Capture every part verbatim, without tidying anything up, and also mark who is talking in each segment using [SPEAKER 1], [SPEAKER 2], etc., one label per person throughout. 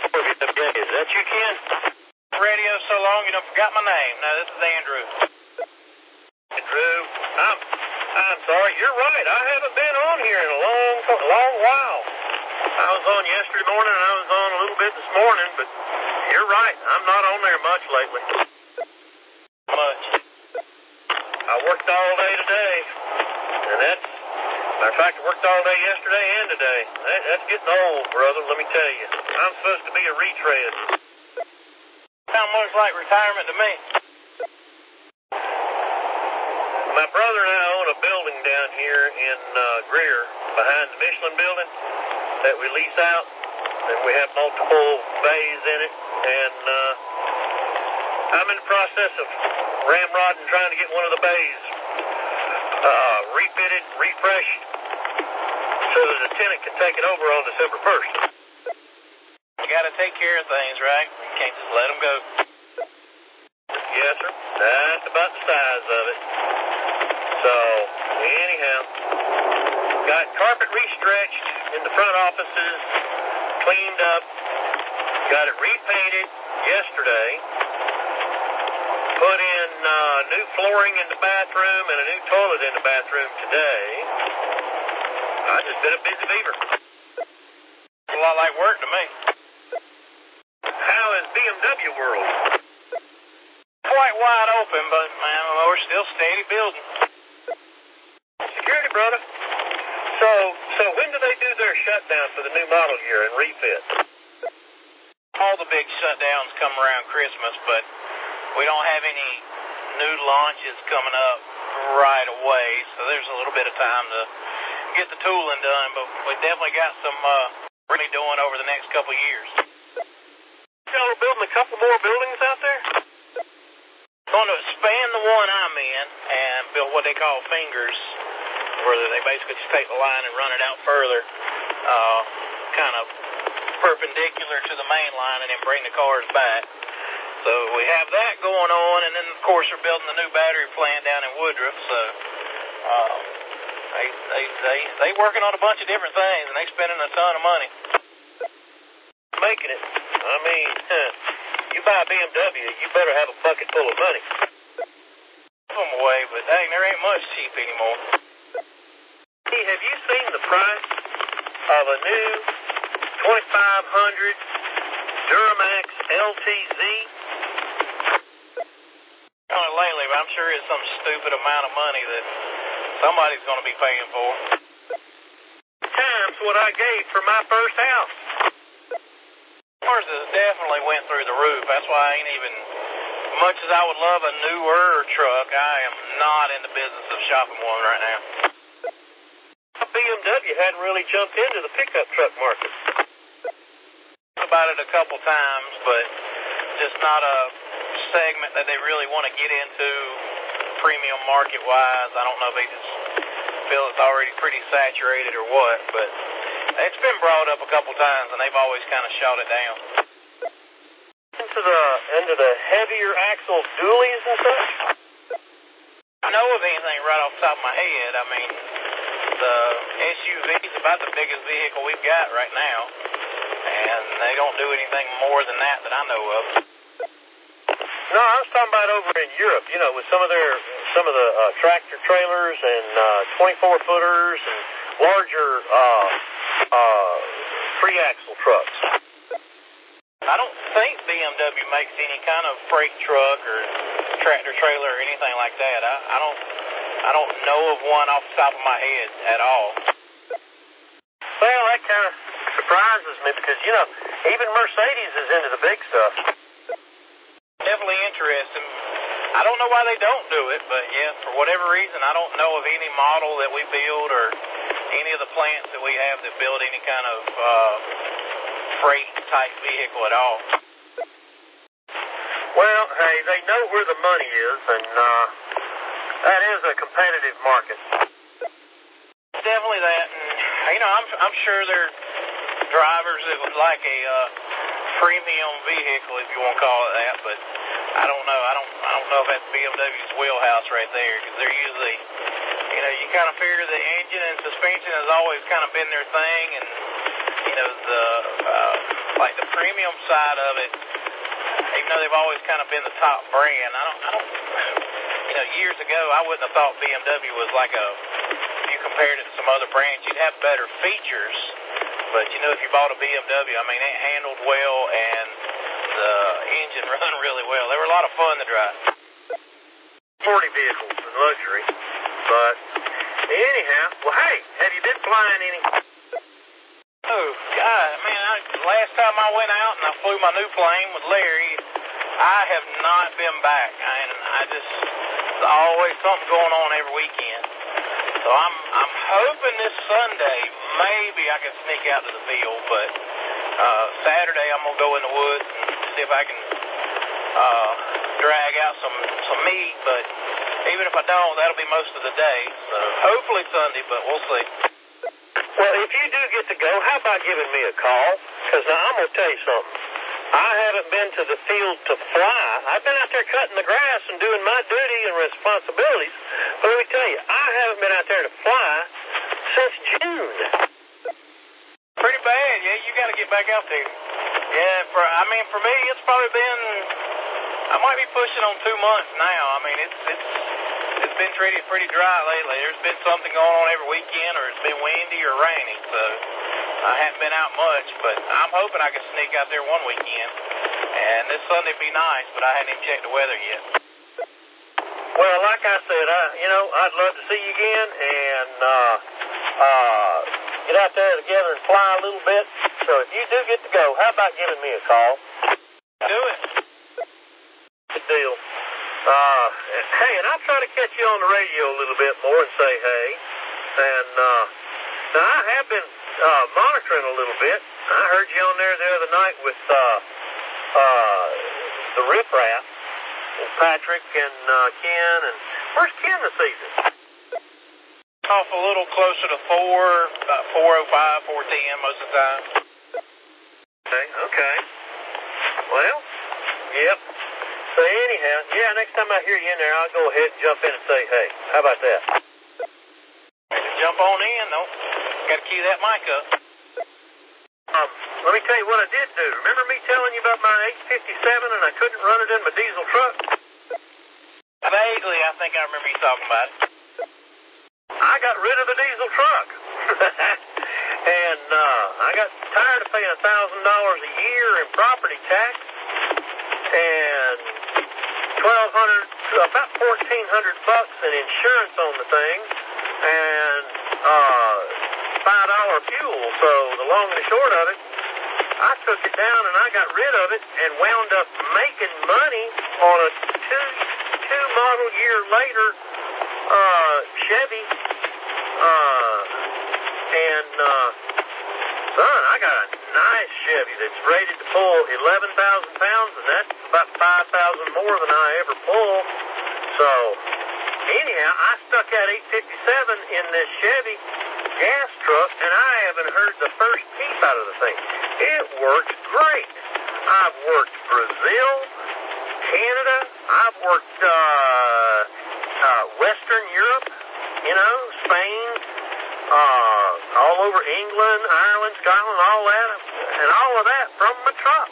[SPEAKER 1] Is that you, Ken?
[SPEAKER 2] Radio so long you done forgot my name. No, this is Andrew.
[SPEAKER 1] Andrew, I'm, I'm sorry. You're right. I haven't been on here in a long, long while. I was on yesterday morning and I was on a little bit this morning, but you're right. I'm not on there much lately.
[SPEAKER 2] Much.
[SPEAKER 1] I worked all day today, and that's, matter of fact, I worked all day yesterday and today. That, that's getting old, brother, let me tell you. I'm supposed to be a retread.
[SPEAKER 2] Sounds much like retirement to me.
[SPEAKER 1] My brother and I own a building down here in uh, Greer, behind the Michelin building, that we lease out, and we have multiple bays in it, and uh, I'm in the process of ramrodding, trying to get one of the bays uh, refitted, refreshed, so that the tenant can take it over on December first.
[SPEAKER 2] You gotta take care of things, right? You can't just let them go.
[SPEAKER 1] Yes, sir. That's about the size of it. So, anyhow, got carpet restretched in the front offices, cleaned up, got it repainted yesterday, put in uh, new flooring in the bathroom and a new toilet in the bathroom today. I just been a busy beaver.
[SPEAKER 2] It's a lot like work to me.
[SPEAKER 1] How is B M W World?
[SPEAKER 2] Quite wide open, but man, we're still steady building.
[SPEAKER 1] Security, brother. So, so when do they do their shutdown for the new model year and refit?
[SPEAKER 2] All the big shutdowns come around Christmas, but we don't have any new launches coming up right away, so there's a little bit of time to get the tooling done, but we definitely got some uh, really doing over the next couple of years.
[SPEAKER 1] Y'all are building a couple more buildings out there?
[SPEAKER 2] Going to expand the one I'm in and build what they call fingers, where they basically just take the line and run it out further, uh, kind of perpendicular to the main line, and then bring the cars back. So we have that going on, and then of course we're building the new battery plant down in Woodruff. So uh, they they they they working on a bunch of different things, and they spending a ton of money
[SPEAKER 1] making it. I mean, huh, you buy a B M W, you better have a bucket full of money.
[SPEAKER 2] Give them away, but dang, there ain't much cheap anymore.
[SPEAKER 1] Hey, have you seen the price of a new twenty-five hundred Duramax L T Z?
[SPEAKER 2] Only lately, but I'm sure it's some stupid amount of money that somebody's going to be paying for.
[SPEAKER 1] Times what I gave for my first house.
[SPEAKER 2] Ours has definitely went through the roof. That's why I ain't even, much as I would love a newer truck, I am not in the business of shopping one right now.
[SPEAKER 1] B M W hadn't really jumped into the pickup truck market.
[SPEAKER 2] About it a couple times, but just not a segment that they really want to get into premium market wise. I don't know if they just feel it's already pretty saturated or what, but it's been brought up a couple times and they've always kind of shot it down.
[SPEAKER 1] Into the into the heavier axle dualies and such?
[SPEAKER 2] I know of anything right off the top of my head. I mean, the S U V is about the biggest vehicle we've got right now, and they don't do anything more than that that I know of.
[SPEAKER 1] No, I was talking about over in Europe, you know, with some of their, some of the uh, tractor trailers and uh, twenty-four footers and larger uh, uh, three-axle trucks.
[SPEAKER 2] I don't think B M W makes any kind of freight truck or tractor trailer or anything like that. I, I don't, I don't know of one off the top of my head at all.
[SPEAKER 1] Well, that kind of surprises me because, you know, even Mercedes is into the big stuff.
[SPEAKER 2] Definitely interesting. I don't know why they don't do it, but yeah, for whatever reason, I don't know of any model that we build or any of the plants that we have that build any kind of uh, freight-type vehicle at all.
[SPEAKER 1] Well, hey, they know where the money is, and uh, that is a competitive market.
[SPEAKER 2] Definitely that, and you know, I'm I'm sure there are drivers that would like a uh, premium vehicle, if you want to call it that, but I don't know. I don't I don't know if that's B M W's wheelhouse right there, because they're usually, you know, you kind of figure the engine and suspension has always kind of been their thing, and you know, the uh, like the premium side of it, even though they've always kind of been the top brand, I don't, I don't, you know, years ago, I wouldn't have thought B M W was like a, if you compared it to some other brands, you'd have better features. But, you know, if you bought a B M W, I mean, it handled well and the engine run really well. They were a lot of fun to drive.
[SPEAKER 1] forty vehicles in luxury. But anyhow, well, hey, have you been flying any?
[SPEAKER 2] Oh, God, man, I, last time I went out and I flew my new plane with Larry, I have not been back. And I just, there's always something going on every weekend. So I'm I'm hoping this Sunday maybe I can sneak out to the field, but uh, Saturday I'm going to go in the woods and see if I can uh, drag out some, some meat, but even if I don't, that'll be most of the day. So hopefully Sunday, but we'll see.
[SPEAKER 1] Well, if you do get to go, how about giving me a call? Because now I'm going to tell you something. I haven't been to the field to fly. I've been out there cutting the grass and doing my duty and responsibilities. But let me tell you, I haven't been out there to fly since June.
[SPEAKER 2] Pretty bad. Yeah, you got to get back out there. Yeah, for I mean, for me, it's probably been, I might be pushing on two months now. I mean, it's it's it's been pretty pretty dry lately. There's been something going on every weekend, or it's been windy or rainy. So I haven't been out much, but I'm hoping I can sneak out there one weekend. And this Sunday would be nice, but I hadn't even checked the weather yet.
[SPEAKER 1] Well, like I said, I, you know, I'd love to see you again and uh, uh, get out there together and fly a little bit. So if you do get to go, how about giving me a call?
[SPEAKER 2] Do it.
[SPEAKER 1] Good deal. Uh, hey, and I'll try to catch you on the radio a little bit more and say hey. And uh, now I have been uh, monitoring a little bit. I heard you on there the other night with uh, uh, the Riff Raff, Patrick and uh, Ken. And where's Ken this evening?
[SPEAKER 2] Off a little closer to four, about four oh five, four ten most of the time.
[SPEAKER 1] Okay, okay. Well, yep. So anyhow, yeah, next time I hear you in there, I'll go ahead and jump in and say hey. How about that?
[SPEAKER 2] Jump on in, though. Got to key that mic up.
[SPEAKER 1] Um, let me tell you what I did do. Remember me telling you about my eight fifty-seven and I couldn't run it in my diesel truck?
[SPEAKER 2] Vaguely, I think I remember you talking about it.
[SPEAKER 1] I got rid of the diesel truck. and uh, I got tired of paying one thousand dollars a year in property tax and twelve hundred dollars, about fourteen hundred bucks in insurance on the thing, and uh, five dollar fuel. So the long and the short of it, I took it down and I got rid of it and wound up making money on a two two model year later uh, Chevy. Uh, and uh, son, I got a nice Chevy that's rated to pull eleven thousand pounds, and that's about five thousand more than I ever pull. So anyhow, I stuck that eight fifty-seven in this Chevy gas truck, and I haven't heard the first peep out of the thing. It works great. I've worked Brazil, Canada. I've worked uh, uh, Western Europe, you know, Spain, uh, all over England, Ireland, Scotland, all that, and all of that from my truck.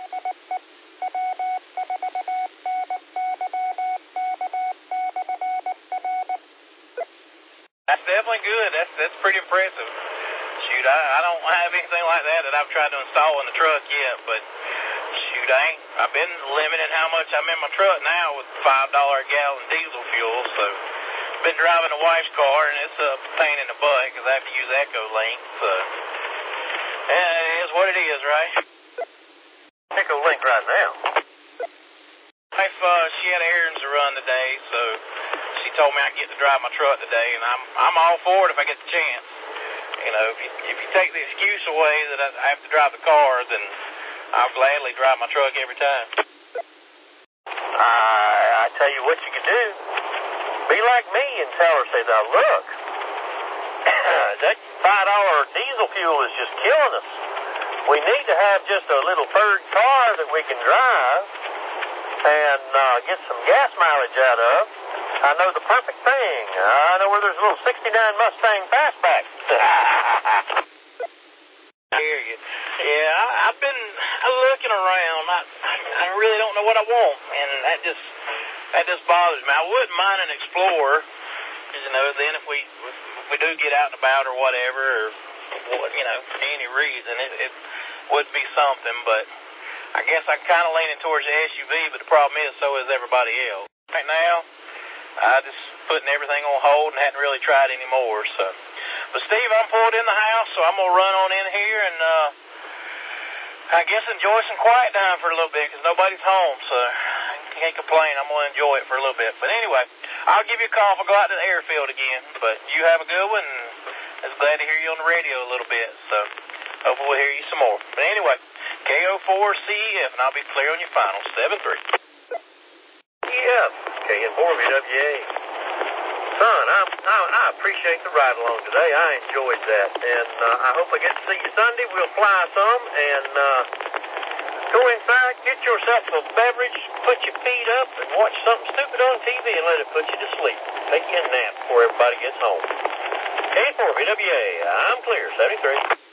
[SPEAKER 2] That's definitely good. That's that's pretty impressive. Shoot, I, I don't have anything like that that I've tried to install in the truck yet, but shoot, I ain't, I've been limiting how much I'm in my truck now with five dollars a gallon diesel fuel, so I've been driving the wife's car, and it's a pain in the butt because I have to use EchoLink, so yeah, it is what it is, right?
[SPEAKER 1] EchoLink right now.
[SPEAKER 2] Wife, uh, she had errands to run today, so she told me I get to drive my truck today, and I'm I'm all for it if I get the chance. You know, if you, if you take the excuse away that I, I have to drive the car, then I'll gladly drive my truck every time.
[SPEAKER 1] I, I tell you what you can do. Be like me and tell her, say, now look, that five dollar diesel fuel is just killing us. We need to have just a little third car that we can drive and uh, get some gas mileage out of. I know the perfect thing. I know where there's a little sixty-nine Mustang Fastback.
[SPEAKER 2] I hear you. Yeah, I, I've been looking around, I, I really don't know what I want, and that just that just bothers me. I wouldn't mind an Explorer, you know. Then if we if we do get out and about or whatever, or you know, for any reason, it, it would be something. But I guess I'm kind of leaning towards the S U V. But the problem is, so is everybody else. Right now, I just putting everything on hold and hadn't really tried anymore. So, but Steve, I'm pulled in the house, so I'm gonna run on in here and. uh I guess enjoy some quiet time for a little bit because nobody's home, so I can't complain. I'm going to enjoy it for a little bit. But anyway, I'll give you a call if I go out to the airfield again. But you have a good one, and I was glad to hear you on the radio a little bit, so hopefully we'll hear you some more. But anyway, K O four C E F, and I'll be clear on your final, seven three.
[SPEAKER 1] Yeah, K N four V W A. Son, I, I, I appreciate the ride along today. I enjoyed that, and uh, I hope I get to see you Sunday. We'll fly some, and uh, go inside, get yourself a beverage, put your feet up, and watch something stupid on T V and let it put you to sleep. Take you a nap before everybody gets home. K N four V W A, I'm clear, seventy-three.